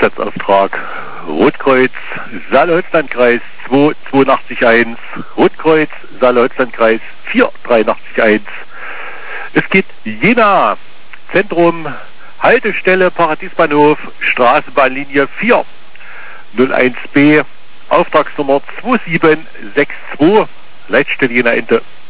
Einsatzauftrag Rotkreuz, Saale-Holzland-Kreis 2881, Rotkreuz, Saale-Holzland-Kreis 4881. Es geht Jena, Zentrum, Haltestelle Paradiesbahnhof, Straßenbahnlinie 4, 01B, Auftragsnummer 2762, Leitstelle Jena Ende.